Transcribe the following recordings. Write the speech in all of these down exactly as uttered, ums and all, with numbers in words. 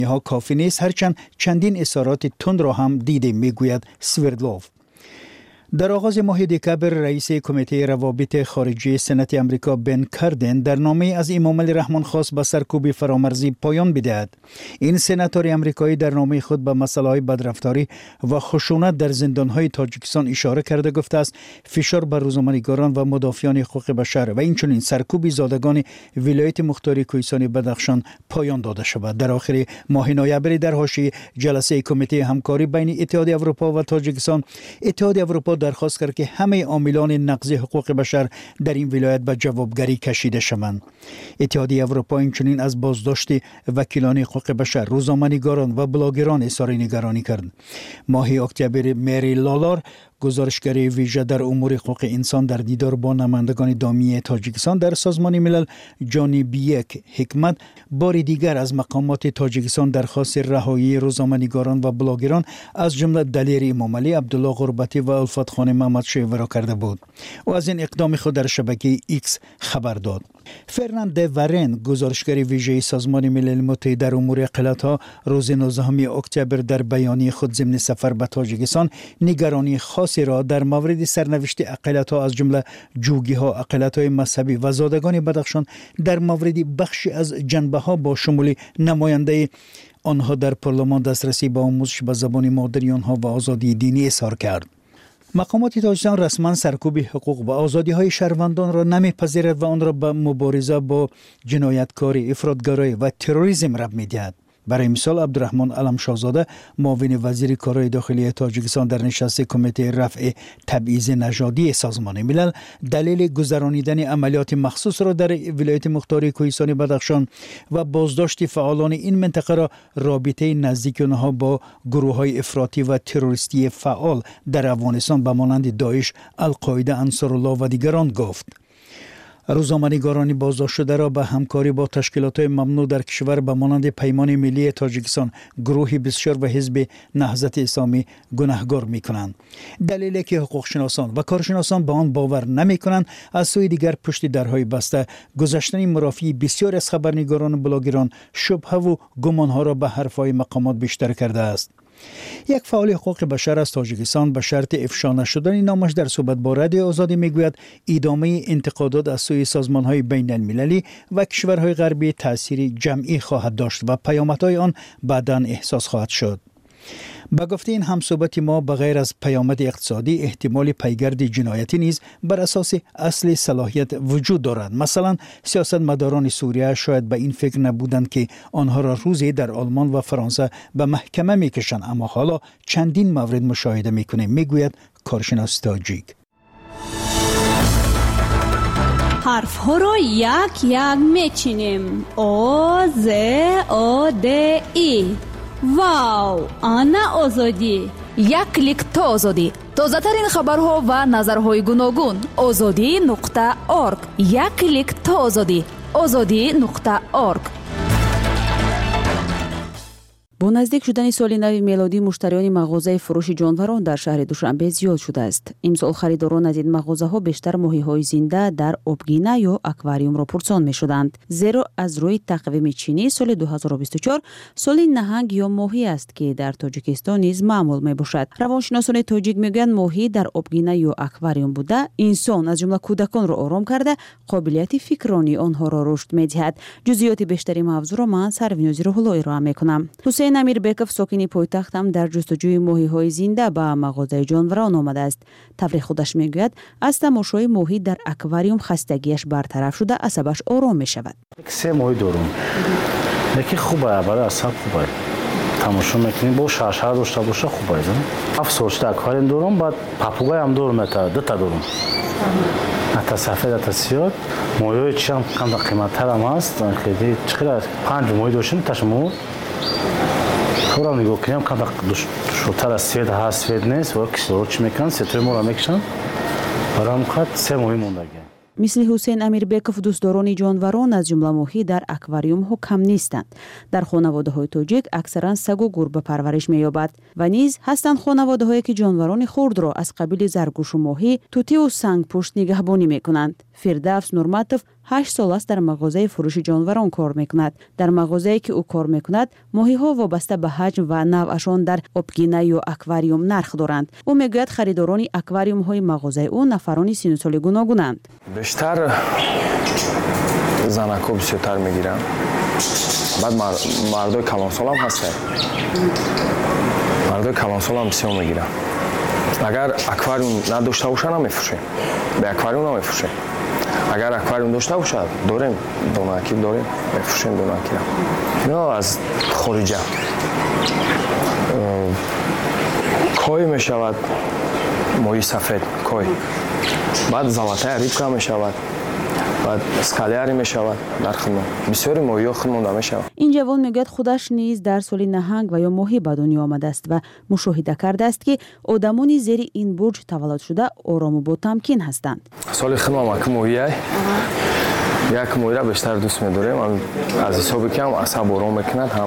ها کافی نیست، هرچند چندین اظهارات تند را هم دیده، میگوید سویردلوف. در آغاز ماه دکبر رئیس کمیته روابط خارجی سنت امریکا بن کاردن در نامه از امام علی رحمان خواست به سرکوب فرامرزی پایان بدهد. این سناتور امریکایی در نامه خود به مسائل بدرفتاری و خشونت در زندانهای تاجیکستان اشاره کرده گفته است فشار بر روزنامه‌نگاران و مدافعان حقوق بشر و اینچنین سرکوب زادگان ولایت مختار کوهستان بدخشان پایان داده شود. در آخر ماه نوامبر در حاشیه جلسه کمیته همکاری بین اتحادیه اروپا و تاجیکستان، اتحادیه اروپا درخواست کرد که همه عاملان نقض حقوق بشر در این ولایت به جوابگری کشیده شوند. اتحادیه اروپا اینچنین از بازداشت وکیلان حقوق بشر، روزنامه‌نگاران و بلاگران اظهار نگرانی کرد. ماه اکتبر مری لالار، گزارشگر ویژه در امور حقوق انسان، در دیدار با نمایندگان دائمی تاجیکستان در سازمان ملل جانی بیک حکمت بار دیگر از مقامات تاجیکستان درخواست رهایی روزنامه‌نگاران و بلاگران از جمله دلیر امام علی، عبدالله غربتی و الفت خان محمد شیوه را کرده بود و از این اقدام خود در شبکه ایکس خبر داد. فرناند ورن، گزارشگر ویژه سازمان ملل متحد در امور اقلیت‌ها، روز نوزدهم اکتبر در بیانیه خود ضمن سفر به تاجیکستان نگرانی خاصی را در مورد سرنوشت اقلیت‌ها از جمله جوگی‌ها، اقلیت‌های مذهبی و زادگان بدخشان در مورد بخشی از جنبه‌ها با شمول نماینده آنها در پارلمان دسترسی به آموزش به زبان مادری آنها و آزادی دینی اظهار کرد. مقامات تاجیکستان رسما سرکوب حقوق و آزادی‌های شهروندان را نمی‌پذیرد و آن را به مبارزه با جنایتکاری، افراطگرایی و تروریسم ربط می‌دهد. برای مثال عبدالرحمن علم شاهزاده، معاون وزیر کارهای داخلی تاجیکستان، در نشست کمیته رفع تبعیض نژادی سازمان ملل دلیل گذرانیدن عملیات مخصوص را در ولایت مختار کوهستان بدخشان و بازداشت فعالان این منطقه را رابطه نزدیک آنها با گروه‌های افراطی و تروریستی فعال در افغانستان به مانند داعش، القاعده، انصارالله و دیگران گفت. روزنامه‌نگاران بازداشت شده را به همکاری با تشکیلات ممنوع در کشور به مانند پیمان ملی تاجیکستان، گروه بسیار و حزب نهضت اسلامی گناهکار می‌کنند. دلیلی که حقوق شناسان و کارشناسان به آن باور نمی‌کنند، از سوی دیگر پشت درهای بسته گذشتن مرافی بسیار از خبرنگاران و بلاگران شبهه و گمانها را به حرفهای مقامات بیشتر کرده است. یک فعال حقوق بشر از تاجیکستان به شرط افشا نشدن نامش در صحبت با رادیو آزادی میگوید ادامه انتقادات از سوی سازمان‌های بین المللی و کشورهای غربی تأثیر جمعی خواهد داشت و پیامدهای آن بعداً احساس خواهد شد. با گفته این همصحبت ما، بغیر از پیامد اقتصادی، احتمال پیگرد جنایتی نیز بر اساس اصل صلاحیت وجود دارد. مثلا سیاستمداران سوریه شاید به این فکر نبودند که آنها را روزی در آلمان و فرانسه به محکمه میکشند، اما حالا چندین مورد مشاهده میکنیم، میگوید کارشناس تاجیک. حرف ها را یک یک میچینیم. او ز او د ای. واو، آنا آزادی. یک کلیک تا آزادی. تازه ترین خبرها و نظرهای گوناگون. آزادی نقطه اورگ. یک کلیک تا آزادی. آزادی نقطه اورگ. با نزدیک شدن سال نو میلادی، مشتریان مغازه فروش جانوران در شهر دوشنبه زیاد شده است. امسال خریداران از این مغازه‌ها بیشتر ماهی‌های زنده در آبگینه یا اکواریوم را پرسان می‌شدند، زیرا از روی تقویم چینی سال دو هزار و بیست و چهار سال نهنگ یا ماهی است که در تاجیکستان نیز معمول میباشد. روانشناسان تاجیک میگویند ماهی در آبگینه یا اکواریوم بوده انسان از جمله کودکان را آرام کرده، قابلیت فکرانی آنها را رشد می‌دهد. جزئیات بیشتری موضوع را من سرونیازی روح الله ارائه می‌کنم. حسین امیربکوف، ساکن پایتخت، هم در جستجوی ماهی‌های زنده به مغازه جانوران آمده است. تفریح خودش میگوید از تماشای ماهی در اکواریوم خستگیش برطرف شده، عصبش آرام میشود. سه ماهی دارم. یکی خوبه، برای اعصاب خوبه. تماشا میکنیم با شرشر داشته باشه خوبه. هفت سالش اکواریوم دارم، بعد پاپوگای هم دارم، دو تا دارم. تا سفید تا سیاه. ماهی‌های چی هم کم قیمت‌تر هم هست. خیلی چقدر پنج ماهی داشتیم تاشمو. خورم نگاه کنیم که شوتر از سوید هست، سوید نیست و کسلو چی میکنن، سه ما را میکشن برام خواهد سه ماهی موندگی. مثل حسین امیربکوف، دوستداران جانوران از جمله ماهی در اکواریوم ها کم نیستند. در خانواده های تاجیک اکثرا سگ و گربه پرورش می‌یابد و نیز هستند خانواده هایی که جانوران خرد را از قبیل زرگوش و ماهی، توتی و سنگ پشت نگهبانی میکنند. فردوس نورمتوف، هشت سال است در مغازه فروش جانوران کار میکند. در مغازه‌ای که او کار میکند ماهی‌ها وابسته به حجم و نوعشان در آبگینه یا اکواریوم نرخ دارند. او میگوید خریداران اکواریوم‌های مغازه او نفرانی سن و سال گوناگونند. بیشتر زنکو بسیارتر میگیرن. بعد مردای کلانسال هم هستن. مردای کلانسال هم بسیار میگیرن. اگر اکواریوم نداشته باشن نمیفروشیم. به اکواریوم نمیفروشیم. اگر اکواریوم داشته باشد داریم دوناکی داریم میفروشیم دوناکی را. نه از خارجه. کوی میشود ماهی سفید کوی. بعد زلاتای ریبکا میشود. بعد اسکالیاری میشود در خدمت بسیاری ماهی خدمت میشود. این جوان میگوید خودش نیز در سال نهنگ و یا ماهی به دنیا آمده است و مشاهده کرده است که آدمانی زیر این برج تولد شده آرام و با تمکین هستند. سال خدمت که ماهی یک ماهی را بیشتر دوست می‌داریم. از حسابی که هم عصب آرام میکند هم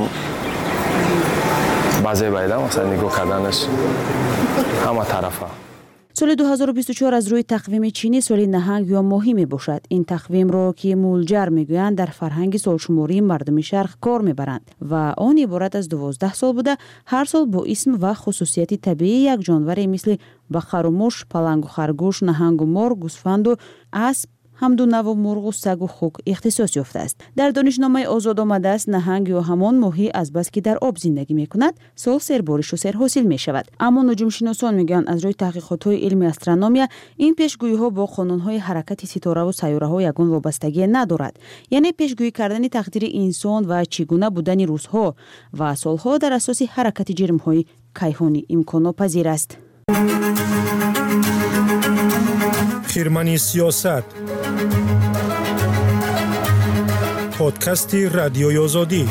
بعضی بایدم مثلا نگاه کردنش همه طرفه. سال دو هزار و بیست و چهار از روی تقویم چینی سال نهنگ یا ماهی می باشد. این تقویم را که مولجر میگویند در فرهنگ سالشماری مردم شرق کار میبرند و آن عبارت از دوازده سال بوده. هر سال با اسم و خصوصیت طبیعی یک جانور مثل بقر و موش، پلنگ و خرگوش، نهنگ و مار، گوسفند و اسب، همدو نو مرغ و سگ و خوک اختصاص یافته است. در دانشنامه آزاد آمده است نهنگ یا همان ماهی از بس که در آب زندگی می کند سال سربارش و سر حاصل می شود. اما نجوم شناسان میگن از روی تحقیقات های علمی استرونومیا این پیشگویی ها با قانون های حرکت ستاره و سیاره ها یگان وابستگی ندارد. یعنی پیشگویی کردن تقدیر انسان و چگونه بودن روزها و سالها در اساس حرکت جرم های کیهانی امکان پذیر است. خیرمنی سیاست پادکست رادیوی آزادی.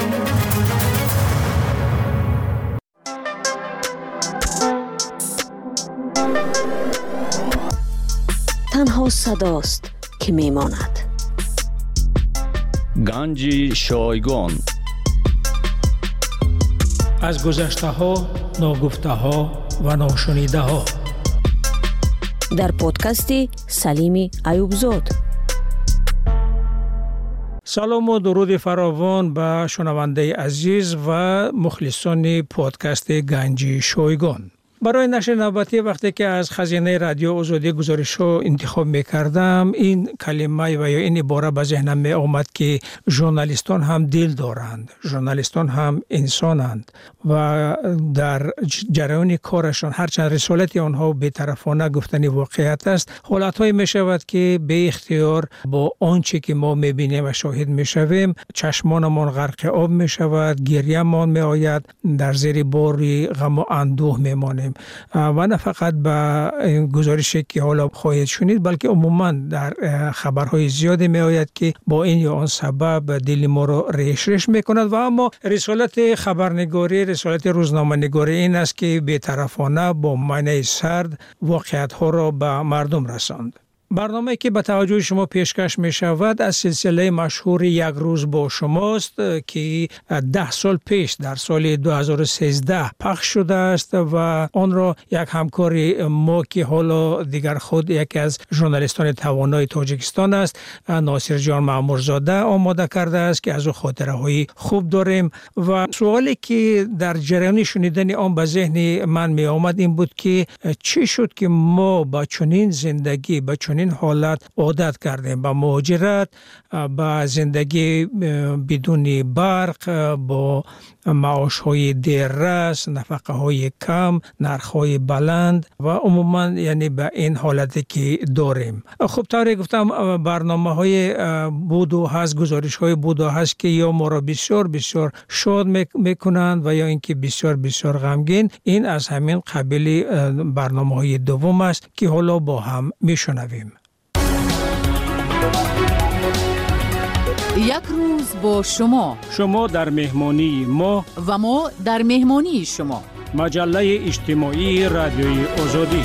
تنها صداست که میماند. گنج شایگان از گذشته ها، ناگفته ها و ناشنیده ها در پادکست سلیم ایوبزاد. سلام و درود فراوان به شنونده عزیز و مخلصان پادکست گنج شایگان. برای نشر نوبتی وقتی که از خزینه رادیو آزادی گزارش ها انتخاب می کردم این کلمه و یا این عباره به ذهنم می آمد که ژورنالیستان هم دل دارند، ژورنالیستان هم انسانند و در جریان کارشان هرچند رسالت آنها بی‌طرفانه گفتن واقعیت است، حالت‌های می شود که به اختیار با آنچه که ما می بینیم و شاهد می شویم چشمانمان غرق آب می شود، گریه‌مان می آید، در زیر بار غم و اندوه می مانیم و نه فقط به گزارشی که حالا خواهید شنید بلکه عموما در خبرهای زیادی می آید که با این یا آن سبب دل ما را ریش ریش می کند و اما رسالت خبرنگاری، رسالت روزنامه نگاری این است که بی‌طرفانه با معنی سرد واقعیت ها را به مردم رساند. برنامه که به توجه شما پیشکش می شود از سلسله مشهور یک روز با شماست که ده سال پیش در سال دو هزار و سیزده پخش شده است و آن را یک همکار ما که حالا دیگر خود یکی از ژورنالیستان توانای تاجیکستان است ناصر جان مامورزاده آماده کرده است که از او خاطره های خوب داریم و سوالی که در جریان شنیدن آن به ذهن من می آمد این بود که چی شد که ما با چنین زندگی با چنین این حالت عادت کردیم با مهاجرت، با زندگی بدون برق، با معاش های دیررس، نفقه های کم، نرخ های بلند و عموما یعنی به این حالتی که داریم. خب طوری گفتم برنامه های بود و هست، گزارش های بود و هست که یا ما را بسیار بسیار شاد میکنند و یا اینکه بسیار بسیار غمگین. این از همین قبیل برنامه های دوم است که حالا با هم میشنویم. یک روز با شما، شما در مهمانی ما و ما در مهمانی شما. مجله اجتماعی رادیوی آزادی.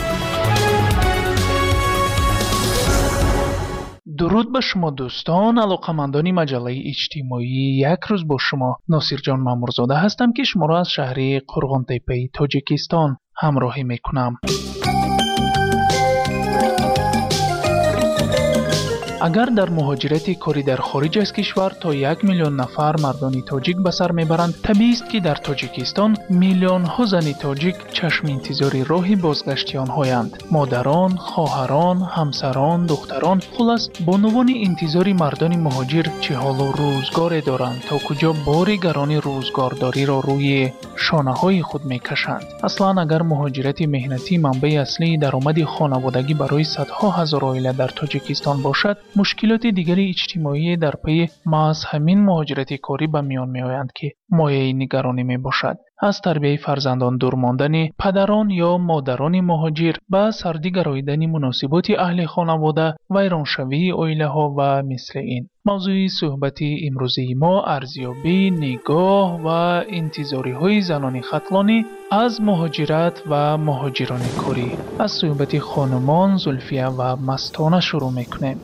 درود به شما دوستان، علاقمندان مجله اجتماعی یک روز با شما. ناصر جان مامورزاده هستم که شما را از شهر قرغان تپه تاجیکستان همراهی میکنم. اگر در مهاجرت کاری در خارج از کشور تا یک میلیون نفر مردان تاجیک به سر میبرند، طبیعی است که در تاجیکستان میلیون ها زن تاجیک چشم انتظار راه بازگشتی آنهایند. مادران، خواهران، همسران، دختران، خلاص بانوان انتظار مردان مهاجر چه حال و روزگار دارند تا کجا بار گران روزگارداری را روی شانه های خود میکشند. اصلا اگر مهاجرت مهنتی منبع اصلی درآمد خانوادگی برای صدها هزار عائله در تاجیکستان باشد، مشکلات دیگر اجتماعی در پی محض همین مهاجرت کاری به میان میآیند که مایه نگرانی می باشد. از تربیت فرزندان دور ماندن پدران یا مادران مهاجر به سردی گراییدن مناسبات اهل خانواده، ویرانشوی عائله ها و مثل این. موضوع صحبت امروزی ما ارزیابی نگاه و انتظاری های زنان ختلانی از مهاجرت و مهاجران کاری. از صحبت خانمان زلفیه و مستانه شروع میکنیم.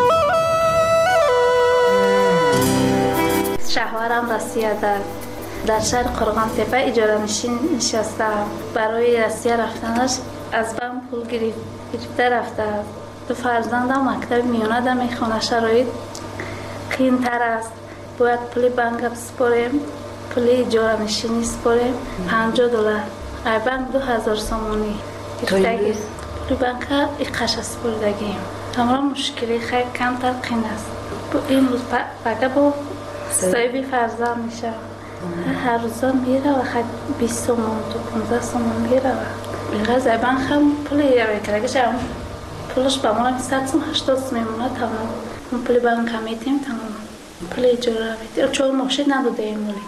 شهوارم راسیه دارد. در شهر قرغان تپه اجاره نشین نشستم. برای راسیه رفتنش از بم پول گرفته رفته. دو فرزندم مکتب میانه در میخونه. شرایط قین تر است. باید پولی بانک بسپاریم، پولی اجاره نشینی سپاریم. پنجاه دلار ای بانک دو هزار سومانی گرفتگی. پولی بانک ایقش سپردگیم. همراه مشکلی خیلی کمتر قین است. این روز بگه با صاحبی فرزند میشه. هر روزا میره و خیلی بیست سومون تو پونزده سومون میره و بگه زیبان هم پولی ایره کرده شم پولش با مولا میستد سوم هشتاد سوم میمونه تمام. اون پولی بانک هم میتیم تمام. پولی اجاره میتیم چون ماشین نبوده این مولی.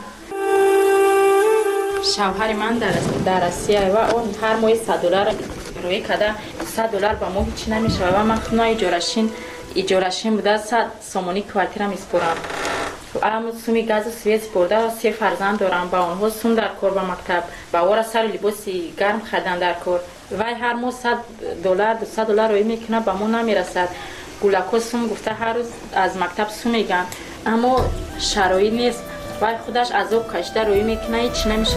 شوهر من در در آسیا و اون هر ماه صد دلار روی کده صد دلار با ماه هیچ نمیشه و من خونه اجارهشین اجارهشین بوده صد سومونی کوارتیرم میسپرم. اما سومی گاز سوئیس برده سه فرزند دارم. با اونها سوم در کار به مکتب با اون سر لباسی گرم خریدن در کار وای هر ماه صد دلار دویست دلار روی میکنه با ما نمیرسد. گولکو سوم گفته هر روز از مکتب سوم میگن اما شرایط نیست. وای خودش عذاب کشته روی میکنه هیچ نمیشه.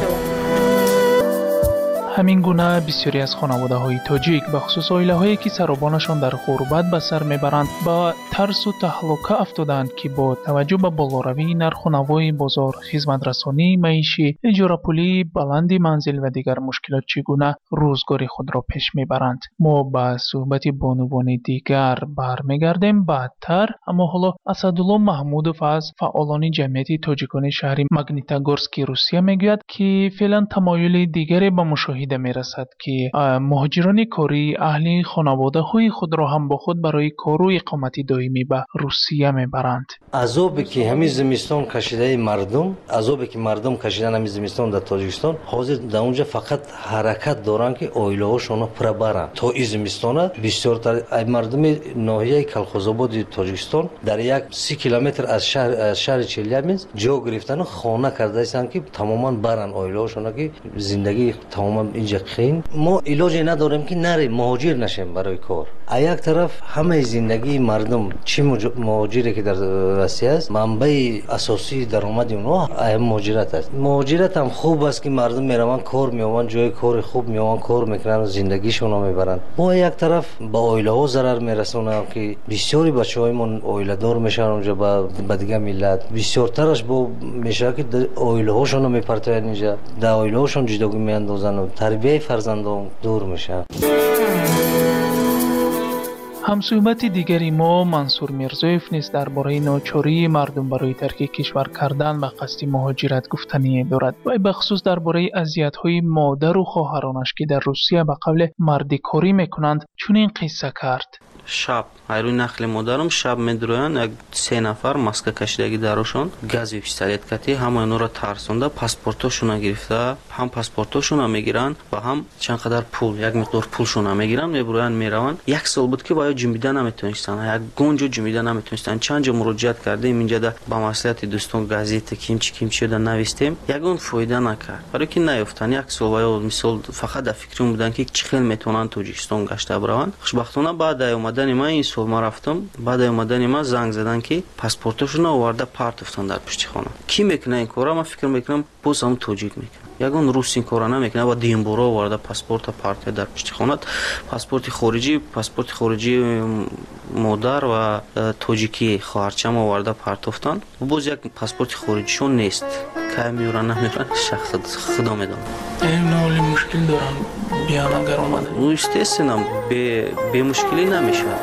همین گونه بسیاری از خانواده های تاجیک به خصوص عائله هایی که سرابانشان در غربت به سر میبرند با ترس و تهلکه افتادند که با توجه به بالاروی نرخ و نوای بازار، خدمت رسانی معیشی، اجاره پولی بلند منزل و دیگر مشکلات چگونه روزگار خود را پیش میبرند. ما به صحبت بانوان دیگر برمیگردیم بعدتر. اما حالا اسدالله محمودوف از فعالان جمعیت تاجیکان شهر ماگنیتوگورسک روسیه میگوید که فعلا تمایل دیگری به مشاهده می رسد که مهاجران کاری اهل خانواده های خود را هم با خود برای کار و اقامت دائمی به روسیه می برند. عذابی که همین زمستان کشیده مردم، عذابی که مردم کشیدن همین زمستان در تاجیکستان، حاضر در اونجا فقط حرکت دارن که عائله هاشون پر برن. تا این زمستان بسیار تر مردم ناحیه کلخوزآباد تاجیکستان در یک سی کیلومتر از شهر از شهر چلیابینسک جا گرفتن و خانه کرده هستند که تماما برن عائله هاشون که زندگی تماما اینجا خین. ما علاجی نداریم که نریم مهاجر نشیم برای کار. یک طرف همه زندگی مردم چه مهاجری که در روسیه است منبع اساسی درآمد اونها مهاجرت است. مهاجرت هم خوب است که مردم میروند کار میآورند، جای کار خوب میآورند کار میکنن و زندگیشون رو میبرند. ما یک طرف با عائله ها ضرر میرسونند که بسیاری بچه‌هایمون عائله دار میشن اونجا با دیگه ملت. بسیارترش با میشه که عائله هاشون رو میپرتن اینجا، در عائله هاشون جداگی میاندازن و تربیت فرزندان دور میشن. همصحبت دیگری ما منصور میرزایف نیز درباره ناچاری مردم برای ترک کشور کردن و قصد مهاجرت گفتنی دارد و به خصوص درباره اذیت‌های مادر و خواهرانش که در روسیه به قبل مردی کاری میکنند چنین قصه کرد. شب ایروی نخل مادرم شب میدرویند یک سه نفر ماسک کشیدگی درشون گازی پیستولت کتی همه اینا را ترسونده پاسپورتاشون گرفته هم پاسپورتاشون میگیرن و هم چند قدر پول یک مقدار پولشون میگیرن میبرویند میروند. یک سال بود که باید جنبیده نمیتونستن، یک گنجو جنبیده نمیتونستن. چند جا مراجعت کردیم اینجا ده با مسئولیت دوستان گازیت کیم چی کیم شده نوشتیم یگون فایده نکرد. برای که نیافتن یک سال باید مثال فقط در فکرم بودن که چه خیلی میتونن تاجیکستان گشته بروند. خوشبختانه بعد اومد омадани ман ин сол ма рафтам, баъди омадани ман занг задан ки паспортошуна оварда парт уфтан дар пишти хона. Ки мекуна ин кора? Ман фикр мекунам боз ҳамун тоҷик мекуна. ягон рус ин кора намекуна ва димбора оварда паспорта партия дар пишти хона, паспорти хориҷӣ, паспорти хориҷии модар ва тоҷикии хоҳарчам оварда парт уфтан. Боз як паспорти хориҷишон нест. Кай меёран намеёран шахс худо медонад. Эҳтимоли мушкил дорам биён агар омада. Ну естественно бе бе мушкилӣ намешавад.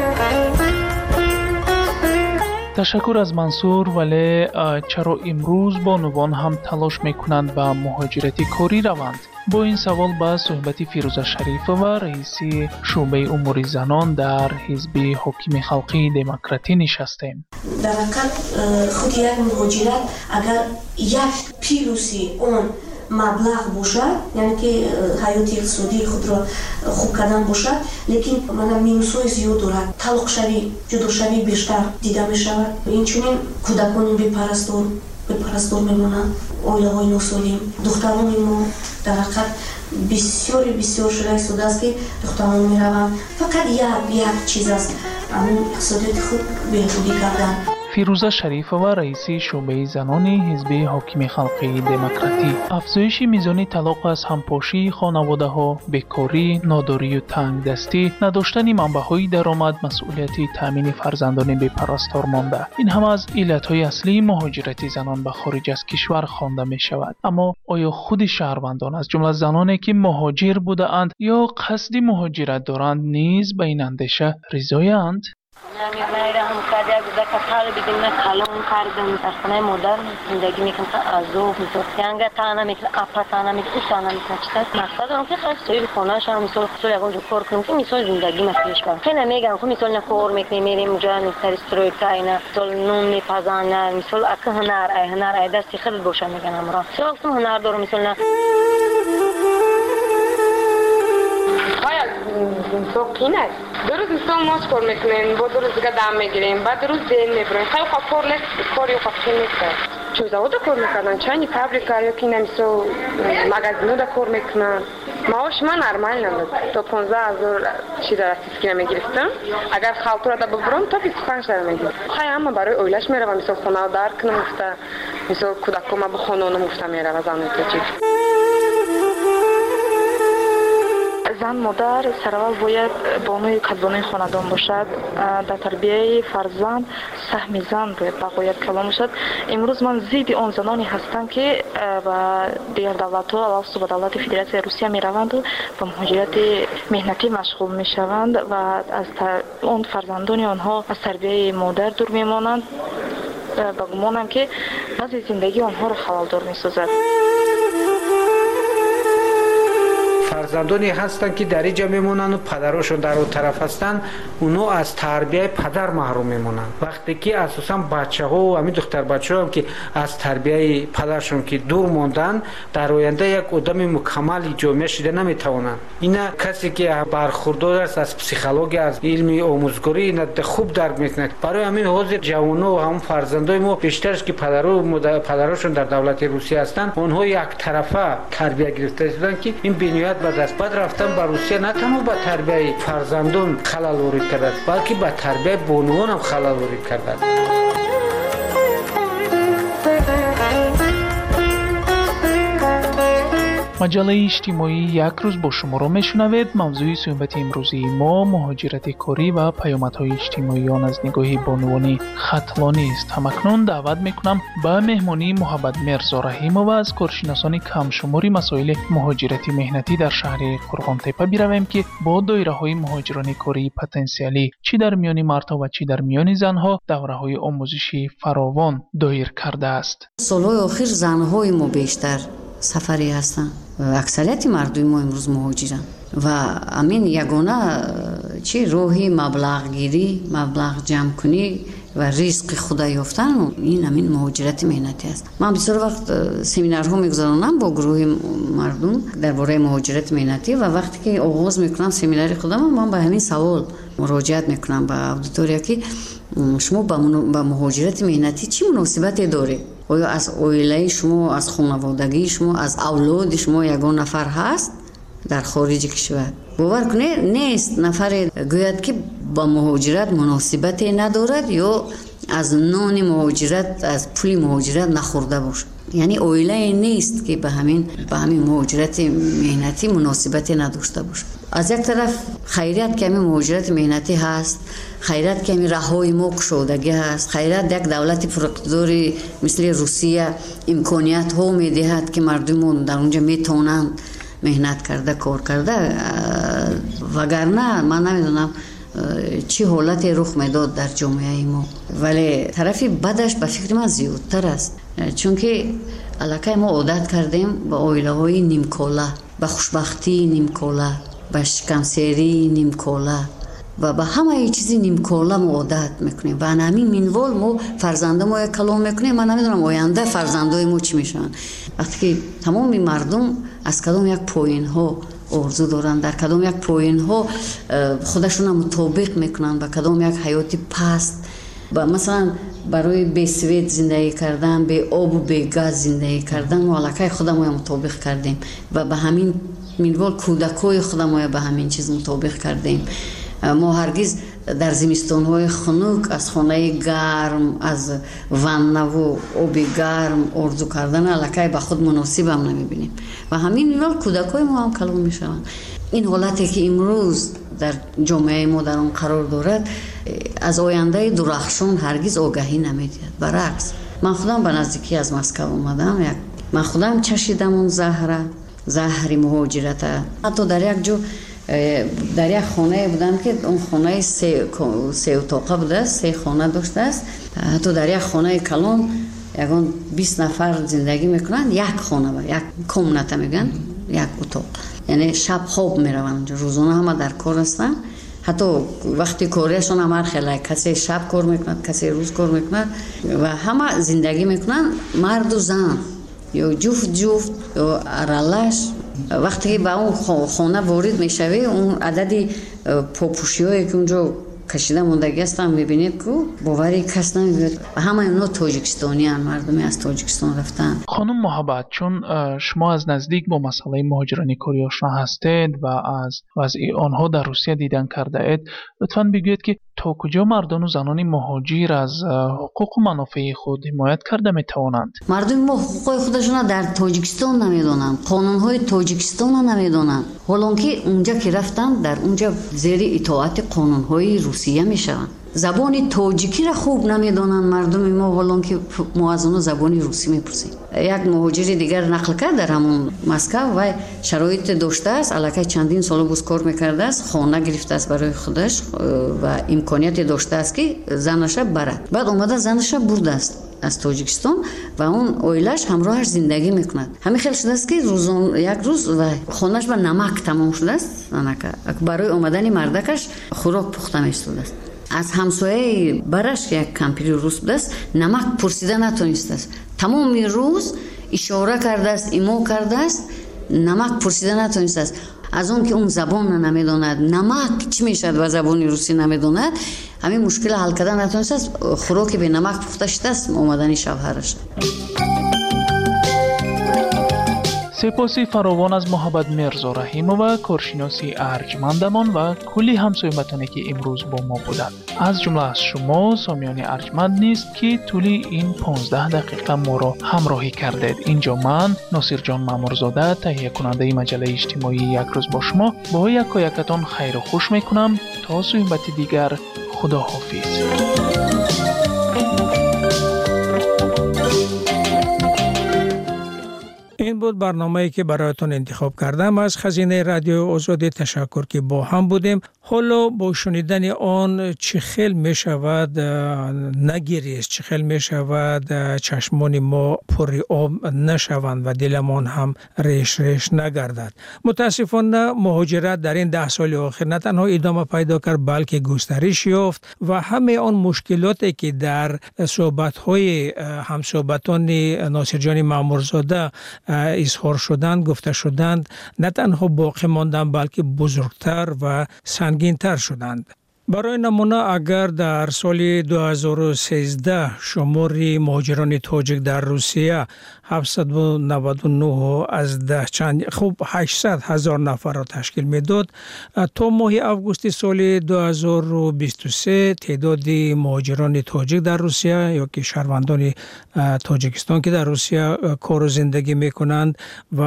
ташаккур аз Мансур, вале чаро имрӯз бонувон ҳам талош мекунанд ба муҳоҷирати корӣ раванд? бо ин савол ба суҳбати Фирӯза Шарифова, раиси шӯъбаи умури занон дар ҳизби ҳокими халқии демократӣ нишастем. дар ҳақиқат худи як муҳоҷират агар як плюси он маблағ бошад, яъне ки ҳаёти иқтисодии худро хуб кардан бошад, лекин мана минусҳои зиёд дорад. талоқшавӣ, ҷудошавӣ бештар дида мешавад. инчунин кӯдакони бепарастор бепарастор мемонанд, оилаҳои носолим, духтарони мо дар ҳақиқат бисёри бисёр шуда истодааст ки духтарон мераванд. фақат як як чиз аст, ҳамин иқтисодиёти худ беҳбудӣ кардан. Фирӯза Шарифова, раиси шӯъбаи занони ҳизби ҳокими халқии демократӣ. афзоиши мизони талоқ аз ҳампошии хонаводаҳо, бекорӣ, нодорию тангдастӣ, надоштани манбаъҳои даромад, масъулияти таъмини фарзандони бепарастор монда. ин ҳама аз иллатҳои аслии муҳоҷирати занон ба хориҷ аз кишвар хонда мешавад. аммо оё худи шаҳрвандон аз ҷумла заноне ки муҳоҷир будаанд ё қасди муҳоҷират доранд низ ба ин андеша ризоянд? نمیرم کاری از دکتر کار بیدیم نه کلام کردم اصلا مادر زندگی میکنم عذاب میشه یعنی تانا میکنم اپا تانا میکنم تانا میکنم چطور مقصد اون که خیلی سوی خونه شام مثال مثال یکم جو کار کنم که مثال زندگی مسئولش کنم خیلی نمیگم که مثال نخور میکنیم میریم اونجا مثال استروی کاینا مثال نون میپزانه مثال اکه هنر ای هنر ای دستی خیلی باشه میگن امرا مثال اصلا هنر دارم مثال نه باید مثال قینه دو روز مثال ماچ کار میکنیم با دو روز دیگه دم میگیریم بعد دو روز دین میبریم خیلی خواب کار نیست کاری خواب چی نیست چون زود کار میکنن چانی فابریکا یا کی نمیسو مغازینو دا کار میکنن معاش من نرمال نمید تا پانزده هزار چی در اسیسکی نمیگرفتم اگر خالطورا دا ببرم تا بیست و پنج در میگیرم خیلی اما برای اویلش میروم مثال خونه و در کنم گفته مثال کودکو ما به خانونم گفته میروم زنو تجیب زن مادر سرول باید بانوی کدبانوی خاندان باشد در تربیه فرزند سهم زن باید بقایت کلام باشد امروز من زید آن زنانی هستم که و دیگر دولت ها علاوه بر دولت فدراسیون روسیه می روند و به مهاجرت مهنتی مشغول می شوند و از آن فرزندان آنها از تربیه مادر دور می مانند با گمانم که بعضی زندگی آنها را خلال دار می سازد. فرزندانی هستند که در اینجا میمونند و پدرشون در اون طرف هستند اونو از تربیه پدر محروم میمونند وقتی که اساسا بچه ها و همین دختر بچه ها هم که از تربیه پدرشون که دور موندن در آینده یک آدم مکمل جامعه شده نمیتوانند اینا کسی که برخوردار است از پسیکولوژی از علم آموزگاری اینا خوب درک میکنه برای همین حاضر جوانو و هم فرزندای ما بیشترش که پدرو پدرشون در دولت روسیه هستند اونها یک طرفه تربیه گرفته شدن که این بنیاد بعد از بعد رفتن به روسیه نه تنها به تربیه فرزندان خلل وارد کرده بلکه به تربیه بانوان هم خلل وارد کرده. маҷалаи иҷтимоӣ як рӯз бо шуморо мешунавед. мавзӯи суҳбати имрӯзии мо муҳоҷирати корӣ ва паёмадҳои иҷтимоӣ он аз нигоҳи бонувони хатлонист. ҳамакнун даъват мекунам ба меҳмонии муҳаббат Мерзо Раҳимова аз коршиносони камшумори масоили муҳоҷирати меҳнатӣ дар шаҳри Қурғонтепа биравем ки бо доираҳои муҳоҷирони кории потенсиалӣ чӣ дар миёни мардҳо ва чӣ дар миёни занҳо давраҳои омӯзиши фаровон доир кардааст. солҳои охир занҳои мо бештар сафарӣ ҳастанд аксарияти мардуми мо имрӯз муҳоҷиранд ва амин ягона чи роҳи маблағгирӣ маблағ ҷамъкунӣ ва ризқи худа ёфтан ин амин муҳоҷирати меҳнатӣ аст. ман бисёр вақт семинарҳо мегузаронам бо гурӯҳи мардум дар бораи муҳоҷирати меҳнатӣ ва вақте ки оғоз мекунам семинари худам ман ба ҳамин савол муроҷиат мекунам ба аудитория ки шумо ба муҳоҷирати меҳнатӣ чӣ муносибате доред? оё аз оилаи шумо аз хонаводагии шумо аз авлоди шумо ягон нафар ҳаст дар хориҷи кишвар? бовар кунед нест нафаре гӯяд ки با مهاجرت مناسبتی ندارد یا از نان مهاجرت از پول مهاجرت نخورده باشد. یعنی اویله نیست که به همین به همین مهاجرت مهنتی مناسبتی نداشته باشه. از یک طرف خیریت که همین مهاجرت مهنتی هست، خیریت که همین راههای ما گشودگی هست، خیریت یک دولت پراقتداری مثل روسیه امکانیت ها میدهد که مردم در اونجا میتونند مهنت کرده کار کرده، وگرنه من نمیدونم چی حالتی رخ میداد در جامعه ما. ولی طرفی بدش به فکر من زیادتر است، چون که علاقه ما عادت کردیم به اویله های نیمکاله، به خوشبختی نیمکاله، به شکنسیری نیمکاله و به همه چیزی نیمکاله ما عادت میکنیم و همین منوال ما فرزنده ما کلام میکنیم. من نمیدونم آینده فرزندای ما چی میشن وقتی که تمام مردم از کدام یک پایین ها آرزو دارن، در کدام یک پایین ها خودشون مطابق میکنن با کدام یک حیاتی پست، با مثلا برای به سوید زندگی کردن، به آب و به گاز زندگی کردن ما علاقه خودمون مطابق کردیم و به همین منوال کودکای خودمون به همین چیز مطابق کردیم. ما هرگز در زمستان‌های خنک از خانه گرم، از ونه و آب گرم آرزو کردن علاقه به خود مناسب هم نمیبینیم و همین منوال کودکای ما هم کلام میشوند. این حالتی که امروز در جامعه ما در آن قرار دارد از آینده درخشان هرگز آگاهی نمیدهد. برعکس من خودم به نزدیکی از مسکو اومدم، یک من خودم چشیدم اون زهره زهری مهاجرت. حتی در یک جو در یک خانه بودم که اون خانه سه سه اتاقه بوده، سه خانه داشته است. حتی در یک خانه کلان یگان بیست نفر زندگی میکنن، یک خانه با یک کمنت میگن، یک اتاق، یعنی شب خواب میروند، روزانه همه در کار هستن. حتی وقتی کاریشون هم هر خیلی، کسی شب کار میکند، کسی روز کار میکند و همه زندگی میکنن، مرد و زن یا جفت جفت یا ارالش. وقتی که به اون خانه وارد میشوی اون عددی پاپوشی هایی که اونجا کشیده موندگی هستن میبینید که باوری کس نمیبید و همه اینا تاجیکستانی هستند، مردمی از تاجیکستان رفتن. خانم محبت، چون شما از نزدیک با مسئله مهاجرانی کاری آشنا هستید و از وضع آنها در روسیه دیدن کرده اید، لطفاً بگویید که تا کجا مردان و زنان مهاجر از حقوق و منافع خود حمایت کرده میتوانند؟ مردم ما حقوق خودشون در تاجیکستان نمیدونند، قانونهای تاجیکستان نمیدونند، حالانکه اونجا که رفتن در اونجا زیر اطاعت قانونهای روسیه میشوند. زبان تاجیکی را خوب نمیدونند مردم ما، حالانکه ما از اونها زبان روسی میپرسیم. یک مهاجر دیگر نقل کرد در همون مسکو و شرایط داشته است، علاقه چندین سال بوز کار میکرده است، خانه گرفته است برای خودش و امکانیت داشته است که زنش برد. بعد اومده زنش برده است از تاجیکستان و اون اویلش همراهش زندگی میکند. همین خیلی شده است که روزون یک روز و خانهش با نمک تمام شده است، زنکه برای اومدن مردکش خوراک پخته میشده است. از همسایه برش که یک کمپیری روس بوده است نمک پرسیده نتونسته است، تمام روز اشاره کرده است، ایمو کرده است، نمک پرسیده نتونسته است. از اون که اون زبان نمیداند، نمک چی میشد و زبان روسی نمیداند، همین مشکل حل کردن نتونسته است. خوراک به نمک پخته شده است اومدن شوهرش. سپاسی فراوان از محبت مرزا رحیمова، کارشناسی ارجمندمان و کلی همسایه‌متانی که امروز با ما بودند. از جمله از شما سامیان ارجمند نیست که طولی این پانزده دقیقه ما را همراهی کردید. اینجا من ناصر جان مامورزاده تهیه کننده مجله اجتماعی یک روز با شما با یکایکتان خیر و خوش میکنم. تا صحبت دیگر، خدا حافظ. این بود برنامه‌ای که برایتون انتخاب کردم. از خزینه رادیو آزادی تشکر که با هم بودیم. حالا با شنیدن آن چه خیل می شود نگیریست، چه خیل می شود چشمان ما پر آب نشوند و دلمان هم ریش ریش نگردد. متاسفانه مهاجرت در این ده سال آخر نه تنها ادامه پیدا کرد بلکه گسترش یافت و همه آن مشکلاتی که در صحبت‌های همصحبتان ناصر جان مامورزاده اظهار شدند، گفته شدند، نه تنها باقی ماندند بلکه بزرگتر و سنگین تر شدند. برای نمونه اگر در سال دو هزار و سیزده شمار مهاجران تاجیک در روسیه هفتصد و نود و نه از ده چند خوب هشتصد هزار نفر را تشکیل میداد. تا ماه آگوست سال دو هزار و بیست و سه تعداد مهاجران تاجیک در روسیه یا که شهروندان تاجیکستان که در روسیه کار و زندگی میکنند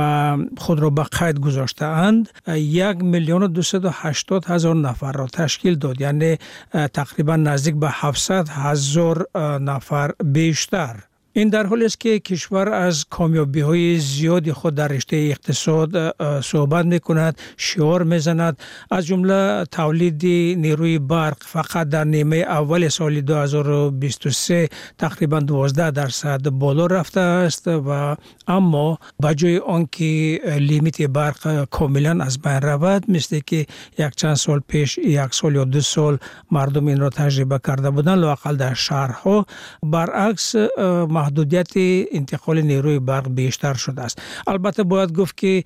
و خود را به قید گذاشته اند یک میلیون و دویست و هشتاد هزار نفر را تشکیل داد، یعنی تقریبا نزدیک به هفتصد هزار نفر بیشتر. این در حالی است که کشور از کامیابی های زیادی خود در رشته اقتصاد صحبت می کند، شعار می زند، از جمله تولید نیروی برق فقط در نیمه اول سال دو هزار و بیست و سه تقریبا دوازده درصد بالا رفته است و اما بجای آنکه لیمیت برق کاملا از بین رود، مثل که یک چند سال پیش یک سال یا دو سال مردم این را تجربه کرده بودند، لااقل در شهرها، برعکس محدودیت انتقال نیروی برق بیشتر شده است. البته باید گفت که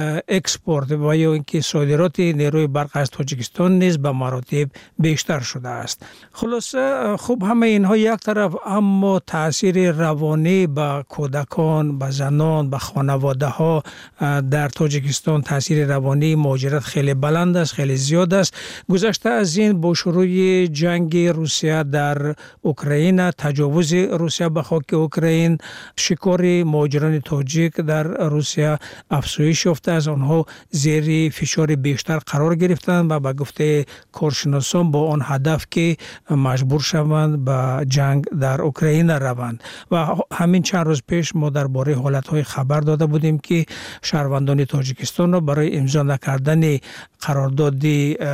اکسپورت و یا اینکه صادرات نیروی برق از تاجیکستان نیز به مراتب بیشتر شده است. خلاصه خب همه اینها یک طرف، اما تاثیر روانی به کودکان، به زنان، به خانواده ها در تاجیکستان تاثیر روانی مهاجرت خیلی بلند است، خیلی زیاد است. گذشته از این با شروع جنگ روسیه در اوکراین، تجاوز روسیه به خاک اوکراین، شکار مهاجران تاجیک در روسیه افزایش یافته است. آنها زیر فشار بیشتر قرار گرفتند و به گفته کارشناسان با آن هدف که مجبور شوند به جنگ در اوکراین روند. و همین چند روز پیش ما درباره حالت‌های خبر داده بودیم که شهروندان تاجیکستان را برای امضا نکردن قرارداد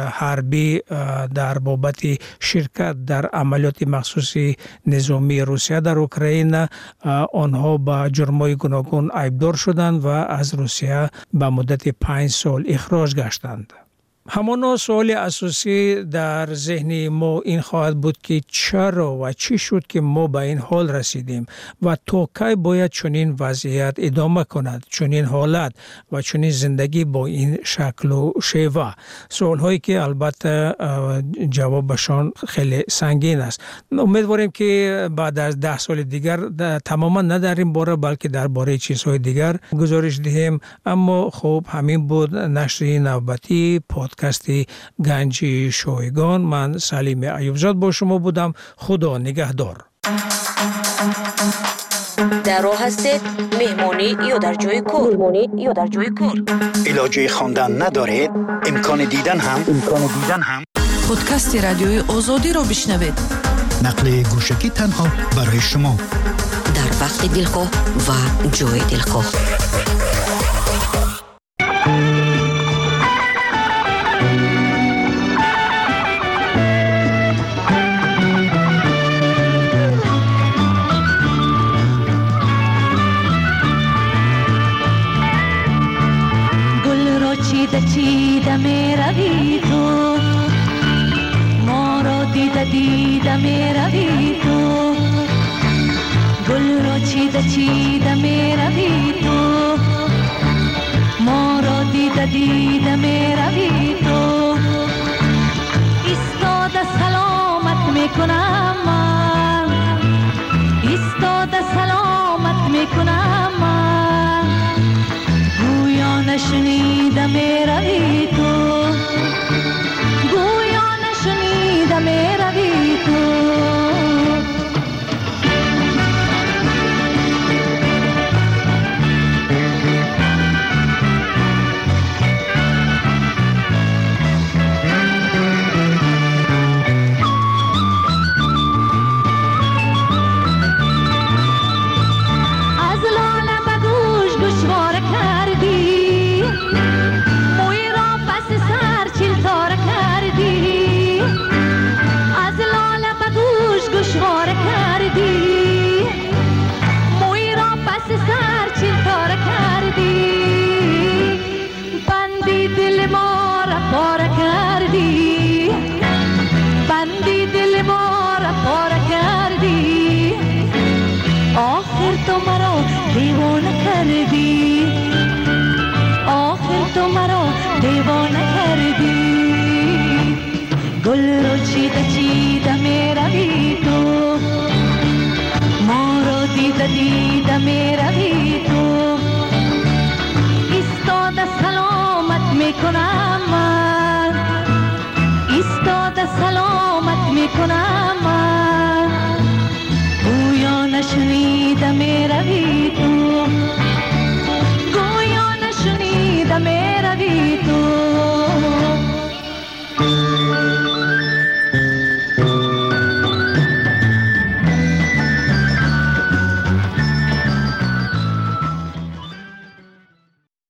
حربی در بابت شرکت در عملیات مخصوص نظامی روسیه در اوکراین، آنها با جرم‌های گوناگون عیبدار شدند و از روسیه به مدت پنج سال اخراج گشتند. همانا سوال اساسی در ذهن ما این خواهد بود که چرا و چی شد که ما به این حال رسیدیم و تا کی باید چنین وضعیت ادامه کند، چنین حالت و چنین زندگی با این شکل و شیوه. سوال هایی که البته جوابشان خیلی سنگین است. امیدواریم که بعد از ده سال دیگر تماما نه در این باره بلکه در باره چیزهای دیگر گزارش دهیم. اما خب همین بود نشر نوبتی پادکست گنج شایگان. من سلیم ایوبزاد با شما بودم. خدا نگهدار. در راه هستید، مهمانی یا در جای کار، مهمانی یا در جای کار، علاجه خواندن ندارید، امکان دیدن هم امکان دیدن هم پادکست رادیوی آزادی رو بشنوید. نقل گوشکی تنها برای شما در وقت دلخواه و جای دلخواه. چیده چیده می روی تو، ما را دیده دیده می روی تو، گل را چیده چیده می روی تو، ما را دیده دیده می روی تو. ایستاده سلامت می کنم من، ایستاده سلامت می کنم